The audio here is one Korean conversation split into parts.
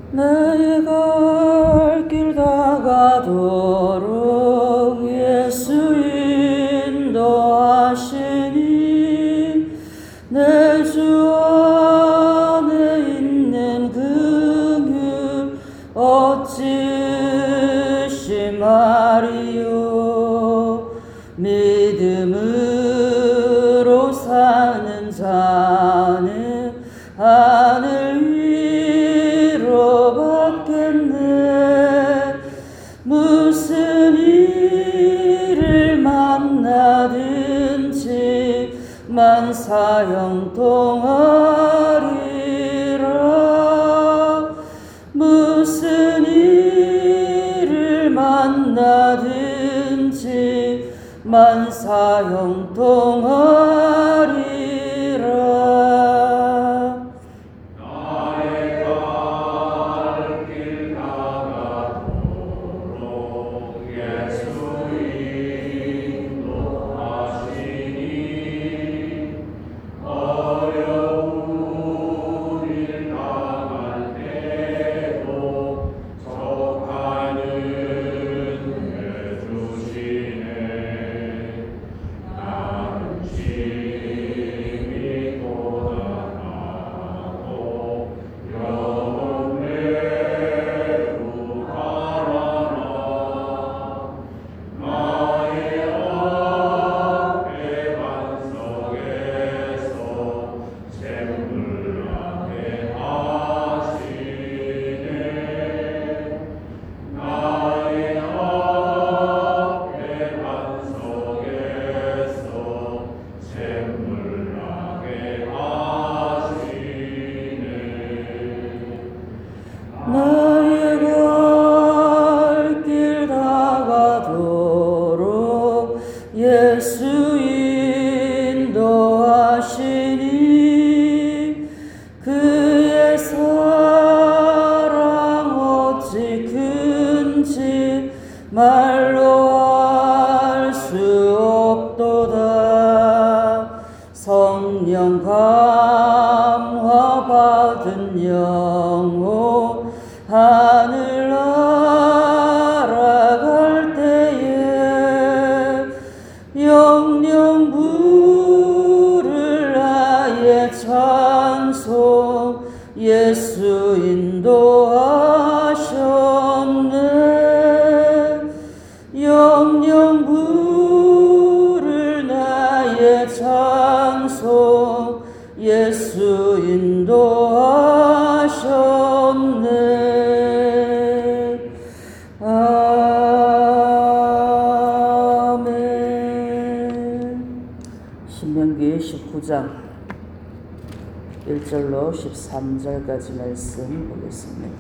내가 갈 길 다가도록 예수 인도하시니 내 주 안에 있는 긍휼 어찌 심하리요. 믿음으로 사는 자는 하늘 위로 받겠네. 무슨 일을 만나든지 만사형통하리라. 무슨 일을 만나든지 만사형통하리라. 예수 인도하시니 그의 사랑 어찌 큰지 말로 알 수 없도다. 성령 감화 받은 영혼 하늘 날아갈 때에 영영 부를 나의 찬송 예수 인도하셨네. 영영 부를 나의 찬송 예수 인도하셨네. 신명기 19장 1절로 13절까지 말씀 보겠습니다.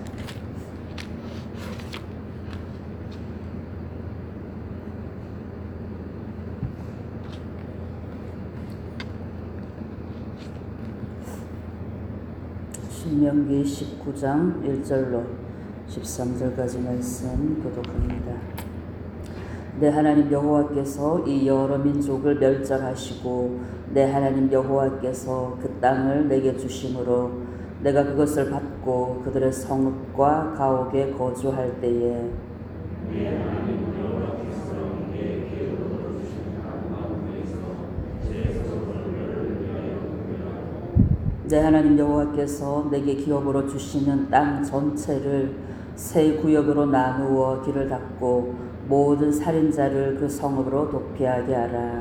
신명기 19장 1절로 13절까지 말씀 교독합니다. 내 하나님 여호와께서 이 여러 민족을 멸절하시고 내 하나님 여호와께서 그 땅을 내게 주심으로 내가 그것을 받고 그들의 성읍과 가옥에 거주할 때에 내 하나님 여호와께서 내 기업으로 주신 땅 가운데서 제 소유를 내 하나님 여호와께서 내게 기업으로 주시는 땅 전체를 세 구역으로 나누어 길을 닫고 모든 살인자를 그 성읍으로 도피하게 하라.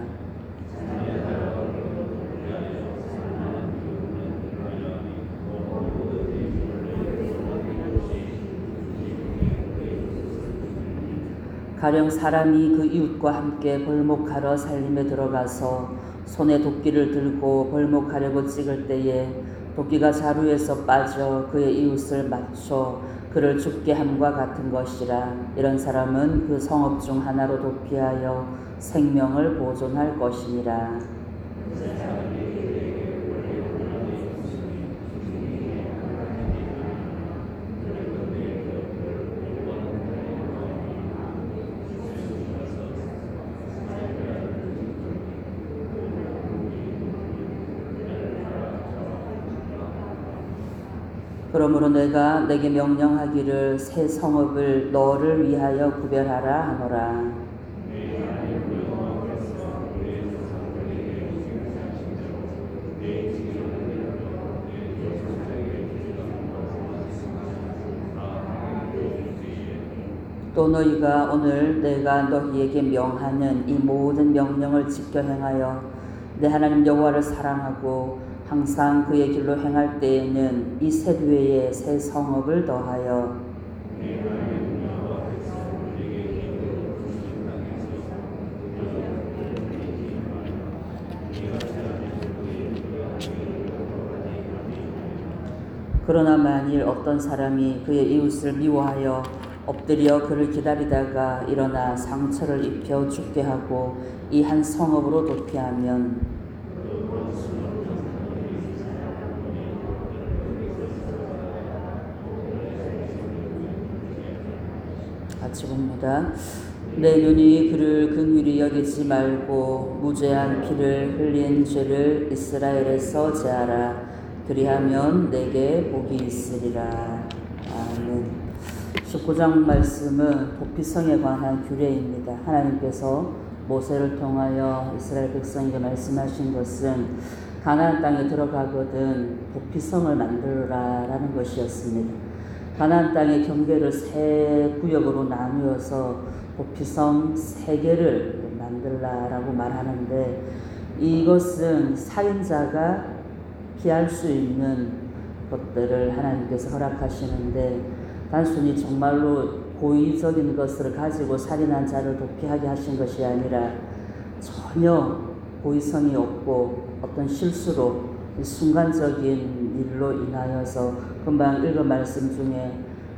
가령 사람이 그 이웃과 함께 벌목하러 살림에 들어가서 손에 도끼를 들고 벌목하려고 찍을 때에 도끼가 자루에서 빠져 그의 이웃을 맞춰 그를 죽게 함과 같은 것이라. 이런 사람은 그 성읍 중 하나로 도피하여 생명을 보존할 것이니라. 그러므로 내가 내게 명령하기를 새 성읍을 너를 위하여 구별하라 하노라. 또 너희가 오늘 내가 너희에게 명하는 이 모든 명령을 지켜 행하여 내 하나님 여호와를 사랑하고 항상 그의 길로 행할 때에는 이 셋 외에 새 성읍을 더하여 그러나 만일 어떤 사람이 그의 이웃을 미워하여 엎드려 그를 기다리다가 일어나 상처를 입혀 죽게 하고 이 한 성읍으로 도피하면 같이 봅니다. 내 눈이 그를 긍휼히 여기지 말고 무죄한 피를 흘린 죄를 이스라엘에서 제하라. 그리하면 내게 복이 있으리라. 아멘. 19장 말씀은 도피성에 관한 규례입니다. 하나님께서 모세를 통하여 이스라엘 백성에게 말씀하신 것은 가나안 땅에 들어가거든 도피성을 만들라라는 것이었습니다. 가나안 땅의 경계를 세 구역으로 나누어서 도피성 3개를 만들라라고 말하는데, 이것은 살인자가 피할 수 있는 것들을 하나님께서 허락하시는데, 단순히 정말로 고의적인 것을 가지고 살인한 자를 도피하게 하신 것이 아니라 전혀 고의성이 없고 어떤 실수로 순간적인 일로 인하여서 금방 읽은 말씀 중에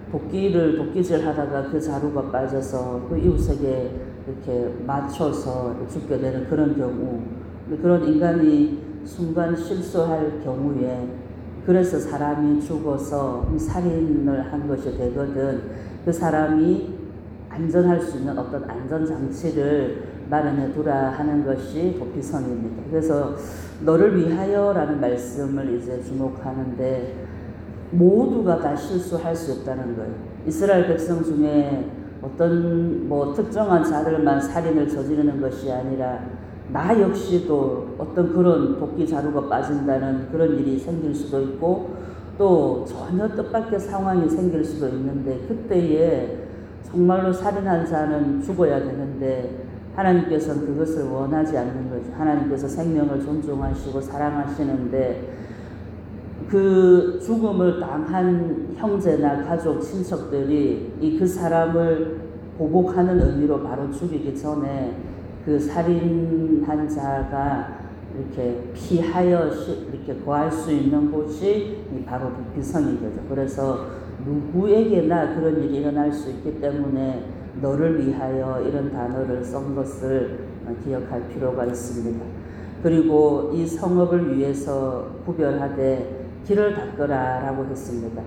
도끼질 하다가 그 자루가 빠져서 그 이웃에게 이렇게 맞춰서 죽게 되는 그런 경우, 그런 인간이 순간 실수할 경우에 그래서 사람이 죽어서 살인을 한 것이 되거든 그 사람이 안전할 수 있는 어떤 안전장치를 마련해 두라 하는 것이 도피성입니다. 그래서 너를 위하여라는 말씀을 이제 주목하는데, 모두가 다 실수할 수 있다는 거예요. 이스라엘 백성 중에 어떤 특정한 자들만 살인을 저지르는 것이 아니라 나 역시도 어떤 그런 도끼 자루가 빠진다는 그런 일이 생길 수도 있고, 또 전혀 뜻밖의 상황이 생길 수도 있는데, 그때에 정말로 살인한 자는 죽어야 되는데 하나님께서는 그것을 원하지 않는 거죠. 하나님께서 생명을 존중하시고 사랑하시는데, 그 죽음을 당한 형제나 가족, 친척들이 그 사람을 보복하는 의미로 바로 죽이기 전에 그 살인한 자가 이렇게 피하여 이렇게 거할 수 있는 곳이 바로 도피성인 거죠. 그래서 누구에게나 그런 일이 일어날 수 있기 때문에 너를 위하여 이런 단어를 쓴 것을 기억할 필요가 있습니다. 그리고 이 성읍을 위해서 구별하되 길을 닦으라 라고 했습니다.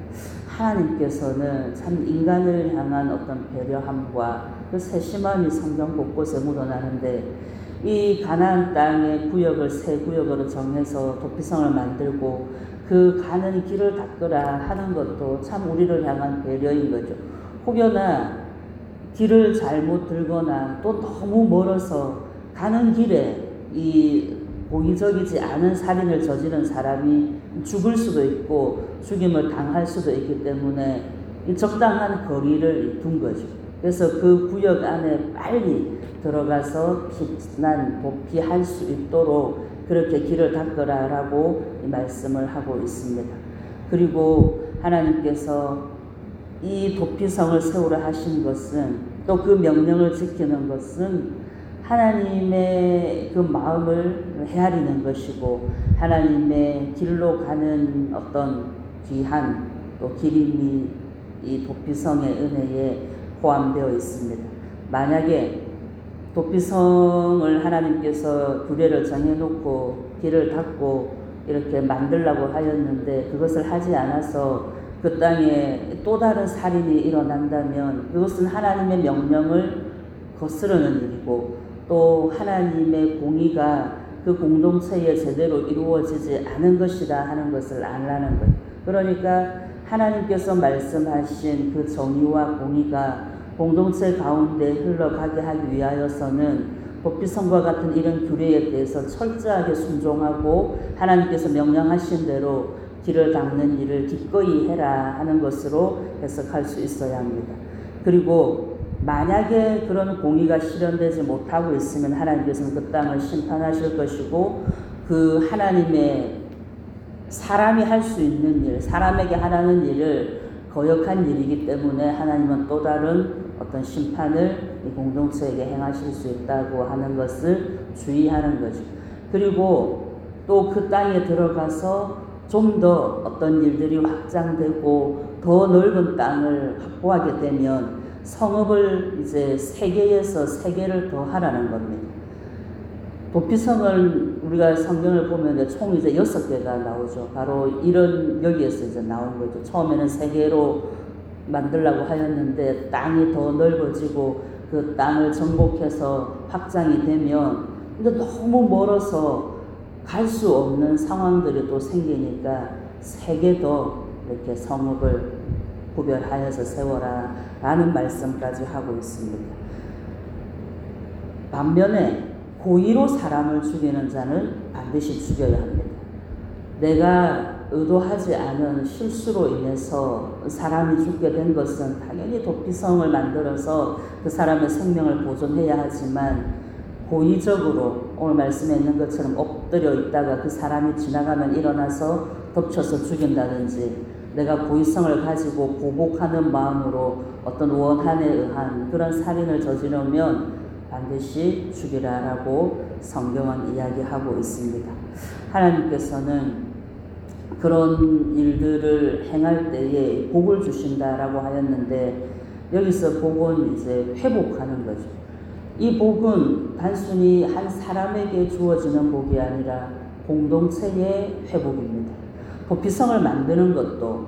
하나님께서는 참 인간을 향한 어떤 배려함과 그 세심함이 성경 곳곳에 묻어나는데, 이 가나안 땅의 구역을 3구역으로 정해서 도피성을 만들고 그 가는 길을 닦으라 하는 것도 참 우리를 향한 배려인 거죠. 혹여나 길을 잘못 들거나 또 너무 멀어서 가는 길에 이 고의적이지 않은 살인을 저지른 사람이 죽을 수도 있고 죽임을 당할 수도 있기 때문에 적당한 거리를 둔 거죠. 그래서 그 구역 안에 빨리 들어가서 피난 도피할 수 있도록 그렇게 길을 닦으라라고 말씀을 하고 있습니다. 그리고 하나님께서 이 도피성을 세우라 하신 것은, 또 그 명령을 지키는 것은 하나님의 그 마음을 헤아리는 것이고, 하나님의 길로 가는 어떤 귀한 또 기림이 이 도피성의 은혜에 포함되어 있습니다. 만약에 도피성을 하나님께서 규례를 정해놓고 길을 닦고 이렇게 만들라고 하였는데 그것을 하지 않아서 그 땅에 또 다른 살인이 일어난다면 그것은 하나님의 명령을 거스르는 일이고, 또 하나님의 공의가 그 공동체에 제대로 이루어지지 않은 것이다 하는 것을 알라는 거예요. 그러니까 하나님께서 말씀하신 그 정의와 공의가 공동체 가운데 흘러가게 하기 위하여서는 도피성과 같은 이런 규례에 대해서 철저하게 순종하고 하나님께서 명령하신 대로 길을 닦는 일을 기꺼이 해라 하는 것으로 해석할 수 있어야 합니다. 그리고 만약에 그런 공의가 실현되지 못하고 있으면 하나님께서는 그 땅을 심판하실 것이고, 그 하나님의 사람이 할 수 있는 일, 사람에게 하라는 일을 거역한 일이기 때문에 하나님은 또 다른 어떤 심판을 이 공동체에게 행하실 수 있다고 하는 것을 주의하는 거죠. 그리고 또 그 땅에 들어가서 좀 더 어떤 일들이 확장되고 더 넓은 땅을 확보하게 되면 성읍을 이제 3개에서 3개를 더 하라는 겁니다. 도피성을 우리가 성경을 보면 총 이제 6개가 나오죠. 바로 이런 여기에서 이제 나온 거죠. 처음에는 3개로 만들라고 하였는데 땅이 더 넓어지고 그 땅을 정복해서 확장이 되면 근데 너무 멀어서 갈 수 없는 상황들이 또 생기니까 3개 더 이렇게 성읍을 구별하여서 세워라 라는 말씀까지 하고 있습니다. 반면에 고의로 사람을 죽이는 자는 반드시 죽여야 합니다. 내가 의도하지 않은 실수로 인해서 사람이 죽게 된 것은 당연히 도피성을 만들어서 그 사람의 생명을 보존해야 하지만, 고의적으로 오늘 말씀에 있는 것처럼 엎드려 있다가 그 사람이 지나가면 일어나서 덮쳐서 죽인다든지, 내가 고의성을 가지고 보복하는 마음으로 어떤 원한에 의한 그런 살인을 저지르면 반드시 죽이라라고 성경은 이야기하고 있습니다. 하나님께서는 그런 일들을 행할 때에 복을 주신다라고 하였는데, 여기서 복은 이제 회복하는 거죠. 이 복은 단순히 한 사람에게 주어지는 복이 아니라 공동체의 회복입니다. 도피성을 만드는 것도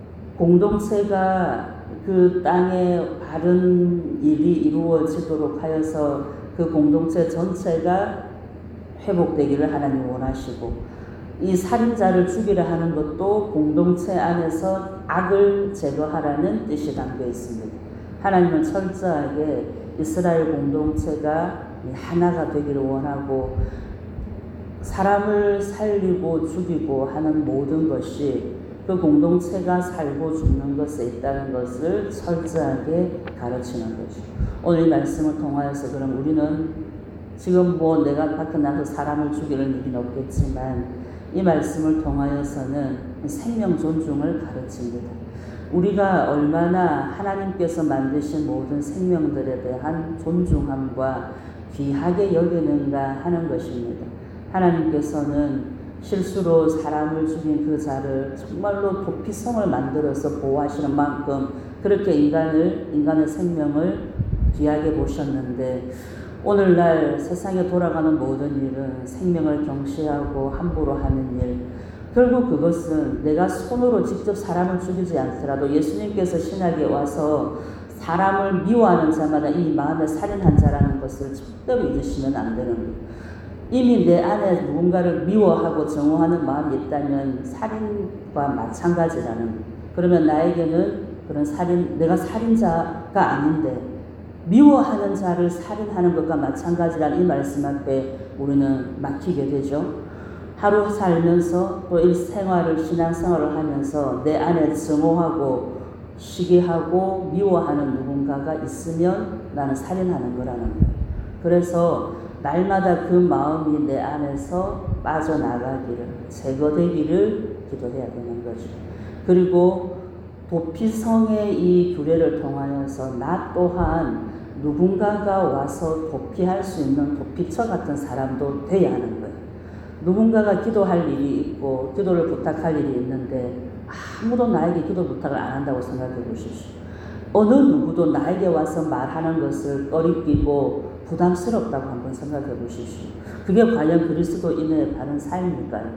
공동체가 그 땅에 바른 일이 이루어지도록 하여서 그 공동체 전체가 회복되기를 하나님 원하시고, 이 살인자를 죽이려 하는 것도 공동체 안에서 악을 제거하라는 뜻이 담겨 있습니다. 하나님은 철저하게 이스라엘 공동체가 하나가 되기를 원하고, 사람을 살리고 죽이고 하는 모든 것이 그 공동체가 살고 죽는 것에 있다는 것을 철저하게 가르치는 거죠. 오늘 이 말씀을 통하여서 그럼 우리는 지금 내가 밖에 나서 사람을 죽이는 일은 없겠지만, 이 말씀을 통하여서는 생명 존중을 가르칩니다. 우리가 얼마나 하나님께서 만드신 모든 생명들에 대한 존중함과 귀하게 여기는가 하는 것입니다. 하나님께서는 실수로 사람을 죽인 그 자를 정말로 도피성을 만들어서 보호하시는 만큼 그렇게 인간의 생명을 귀하게 보셨는데, 오늘날 세상에 돌아가는 모든 일은 생명을 경시하고 함부로 하는 일, 결국 그것은 내가 손으로 직접 사람을 죽이지 않더라도 예수님께서 신약에 와서 사람을 미워하는 자마다 이 마음에 살인한 자라는 것을 절대로 잊으시면 안 되는 거예요. 이미 내 안에 누군가를 미워하고 정오하는 마음이 있다면 살인과 마찬가지라는 거예요. 그러면 나에게는 내가 살인자가 아닌데 미워하는 자를 살인하는 것과 마찬가지라는 이 말씀 앞에 우리는 막히게 되죠. 하루 살면서 또 일생활을, 신앙생활을 하면서 내 안에 증오하고 시기하고 미워하는 누군가가 있으면 나는 살인하는 거라는 거예요. 그래서 날마다 그 마음이 내 안에서 빠져나가기를, 제거되기를 기도해야 되는 거죠. 그리고 도피성의 이 규례를 통하여서 나 또한 누군가가 와서 도피할 수 있는 도피처 같은 사람도 돼야 하는 거예요. 누군가가 기도할 일이 있고 기도를 부탁할 일이 있는데 아무도 나에게 기도 부탁을 안 한다고 생각해 보십시오. 어느 누구도 나에게 와서 말하는 것을 꺼리끼고 부담스럽다고 한번 생각해 보십시오. 그게 과연 그리스도인의 바른 삶일까요?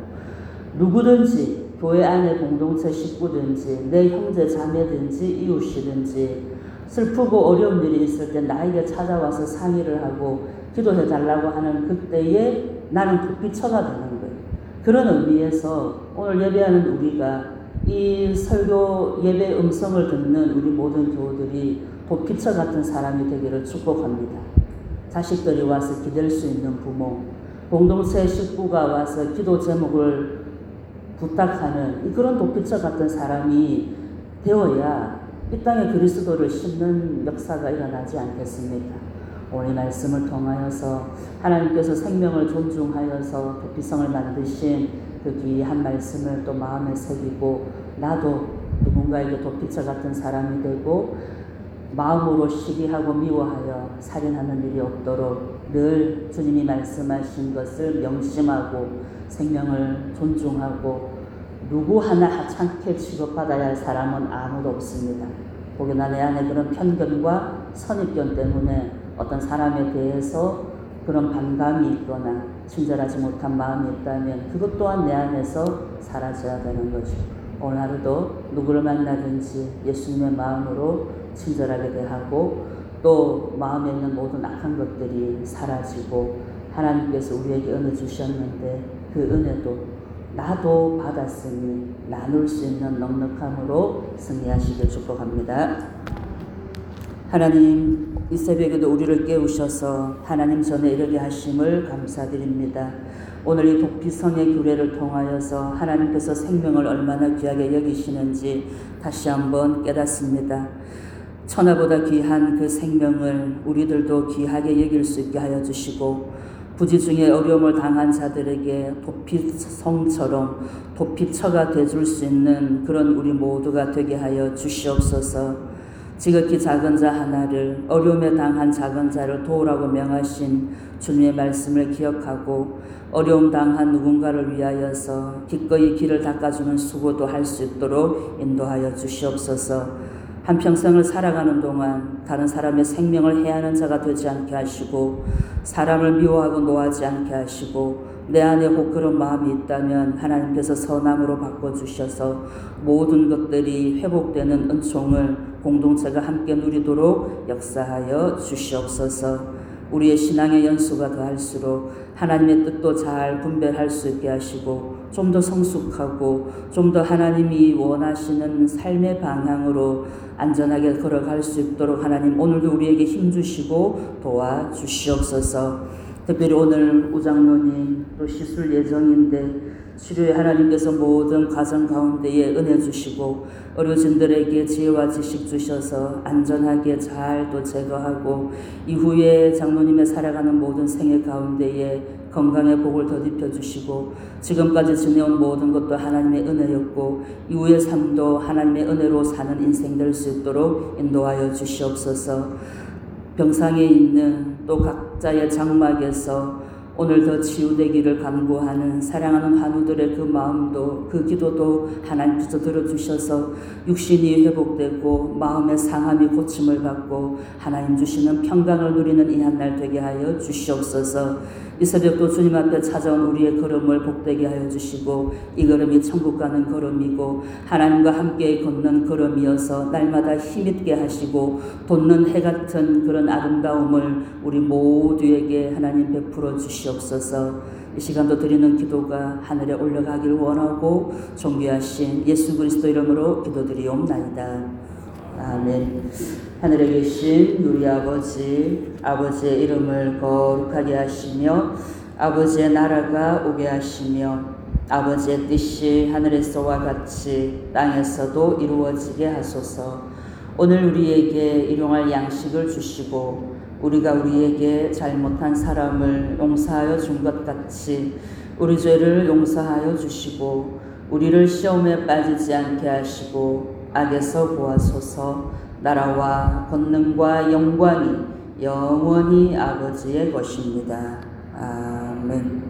누구든지 교회 안에 공동체 식구든지 내 형제 자매든지 이웃이든지 슬프고 어려운 일이 있을 때 나에게 찾아와서 상의를 하고 기도해 달라고 하는 그때에 나는 도피처가 되는 거예요. 그런 의미에서 오늘 예배하는 우리가 이 설교 예배 음성을 듣는 우리 모든 교우들이 도피처 같은 사람이 되기를 축복합니다. 자식들이 와서 기댈 수 있는 부모, 공동체 식구가 와서 기도 제목을 부탁하는 그런 도피처 같은 사람이 되어야 이 땅에 그리스도를 심는 역사가 일어나지 않겠습니까? 오늘 말씀을 통하여서 하나님께서 생명을 존중하여서 도피성을 만드신 그 귀한 말씀을 또 마음에 새기고 나도 누군가에게 도피처 같은 사람이 되고 마음으로 시기하고 미워하여 살인하는 일이 없도록 늘 주님이 말씀하신 것을 명심하고 생명을 존중하고 누구 하나 하찮게 취급받아야 할 사람은 아무도 없습니다. 혹여나 내 안에 그런 편견과 선입견 때문에 어떤 사람에 대해서 그런 반감이 있거나 친절하지 못한 마음이 있다면 그것 또한 내 안에서 사라져야 되는 거죠. 오늘 하루도 누구를 만나든지 예수님의 마음으로 친절하게 대하고 또 마음에 있는 모든 악한 것들이 사라지고 하나님께서 우리에게 은혜 주셨는데 그 은혜도 나도 받았으니 나눌 수 있는 넉넉함으로 승리하시길 축복합니다. 하나님, 이 새벽에도 우리를 깨우셔서 하나님 전에 이르게 하심을 감사드립니다. 오늘 이 도피성의 규례를 통하여서 하나님께서 생명을 얼마나 귀하게 여기시는지 다시 한번 깨닫습니다. 천하보다 귀한 그 생명을 우리들도 귀하게 여길 수 있게 하여 주시고 부지 중에 어려움을 당한 자들에게 도피성처럼 도피처가 되줄 수 있는 그런 우리 모두가 되게 하여 주시옵소서. 지극히 작은 자 하나를 어려움에 당한 작은 자를 도우라고 명하신 주님의 말씀을 기억하고 어려움 당한 누군가를 위하여서 기꺼이 길을 닦아주는 수고도 할 수 있도록 인도하여 주시옵소서. 한평생을 살아가는 동안 다른 사람의 생명을 해하는 자가 되지 않게 하시고 사람을 미워하고 노하지 않게 하시고 내 안에 혹 그런 마음이 있다면 하나님께서 선함으로 바꿔주셔서 모든 것들이 회복되는 은총을 공동체가 함께 누리도록 역사하여 주시옵소서. 우리의 신앙의 연수가 더할수록 하나님의 뜻도 잘 분별할 수 있게 하시고 좀 더 성숙하고 좀 더 하나님이 원하시는 삶의 방향으로 안전하게 걸어갈 수 있도록 하나님 오늘도 우리에게 힘주시고 도와주시옵소서. 특별히 오늘 우장로님 또 시술 예정인데 치료에 하나님께서 모든 가정 가운데에 은혜 주시고 의료진들에게 지혜와 지식 주셔서 안전하게 잘 또 제거하고 이후에 장로님의 살아가는 모든 생애 가운데에 건강의 복을 덧입혀 주시고 지금까지 지내온 모든 것도 하나님의 은혜였고 이후의 삶도 하나님의 은혜로 사는 인생 될 수 있도록 인도하여 주시옵소서. 병상에 있는 또 각자의 장막에서 오늘 더 치유되기를 간구하는 사랑하는 환우들의 그 마음도 그 기도도 하나님께서 들어주셔서 육신이 회복되고 마음의 상함이 고침을 받고 하나님 주시는 평강을 누리는 이 한 날 되게 하여 주시옵소서. 이 새벽도 주님 앞에 찾아온 우리의 걸음을 복되게 하여 주시고 이 걸음이 천국 가는 걸음이고 하나님과 함께 걷는 걸음이어서 날마다 힘있게 하시고 돋는 해 같은 그런 아름다움을 우리 모두에게 하나님 베풀어 주시옵소서. 이 시간도 드리는 기도가 하늘에 올라가길 원하고 존귀하신 예수 그리스도 이름으로 기도드리옵나이다. 아멘. 하늘에 계신 우리 아버지, 아버지의 이름을 거룩하게 하시며 아버지의 나라가 오게 하시며 아버지의 뜻이 하늘에서와 같이 땅에서도 이루어지게 하소서. 오늘 우리에게 일용할 양식을 주시고 우리가 우리에게 잘못한 사람을 용서하여 준 것 같이 우리 죄를 용서하여 주시고 우리를 시험에 빠지지 않게 하시고 악에서 구하소서. 나라와 권능과 영광이 영원히 아버지의 것입니다. 아멘.